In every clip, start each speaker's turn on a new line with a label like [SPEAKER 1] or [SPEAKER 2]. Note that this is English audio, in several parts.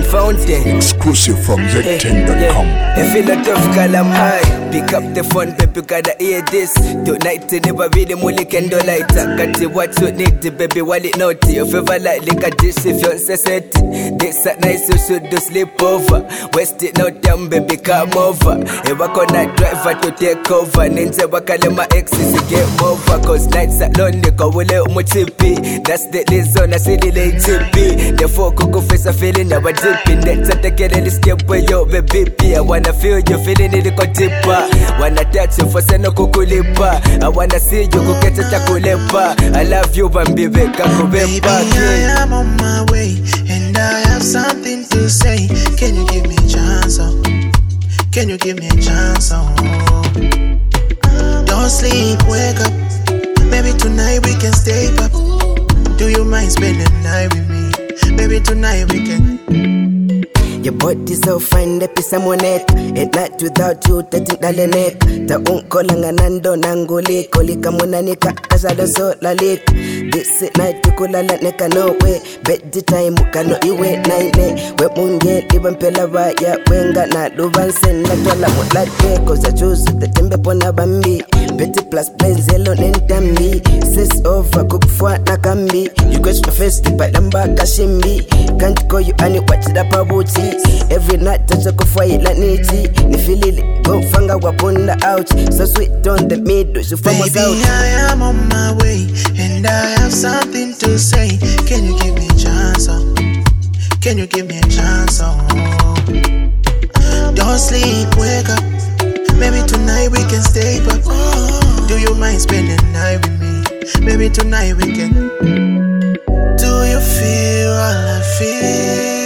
[SPEAKER 1] fountain.
[SPEAKER 2] Exclusive from Z10.com.
[SPEAKER 1] If you not tough, call I'm high. Pick up the phone, baby, gotta hear this. Tonight, you never be the mully candlelighter. Got you what you need, baby, while it naughty. If ever like liquor dish, if you set it. This at night, you should do sleep over. West it now, damn, baby, come over. If I cannot driver to take over. Ninja, wakale my exes, you get over. Cause nights at lonely, kawule umuchipi. That's the reason I see the late chippy. The folk who face a feeling now a dipping. That's a take a step where you baby. I wanna feel you feeling it go deeper. Wanna touch you for seno kukulipa. I wanna see you go get it kulepa. I love you baby,
[SPEAKER 3] baby, I am on my way and I have something to say. Can you give me a chance? Oh? Can you give me a chance? Oh? Don't sleep, wake up. Maybe tonight we can stay up. Do you mind spending the night with me? Maybe tonight we can.
[SPEAKER 1] Your body's so fine, the piece of monet. At night without you, taking the neck. Ta unko langanando nanguli, kolika munanika, kasado so lalik. This night tukulala neka no way. Bet the time mukano iwe naine. We munge even pela ya wenga na duvansen na tola mutlate. Cause I choose the tembe pona bambi. Betty plus plain zelo nentambi. Sis over cook for na kambi. You got your face but lamba kashimbi. Can't call you any watch the pabuti. Every night touch a kufai la niti. Ni feel go fanga wapunda out. So sweet on the middle. So
[SPEAKER 3] baby, I am on my way and I have something to say. Can you give me a chance? Oh? Can you give me a chance? Oh? Don't sleep, wake up. Maybe tonight we can stay up. Do you mind spending the night with me? Maybe tonight we can. Do you feel all I feel?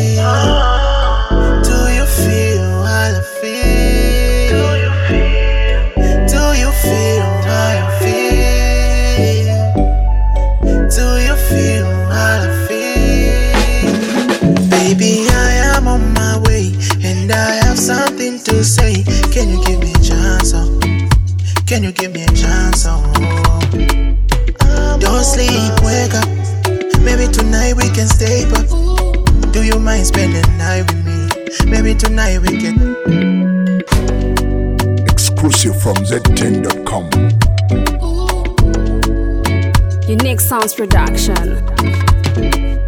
[SPEAKER 3] Do you feel all I feel? Do you feel all I feel? Do you feel all I feel? Baby, I am on my way and I have something to say. Can you give me a chance? Oh? Can you give me a chance? Oh? Don't sleep, wake up. Maybe tonight we can stay up. Do you mind spending the night with me? Maybe tonight we can.
[SPEAKER 2] Exclusive from Z10.com.
[SPEAKER 4] Unique Sounds Production.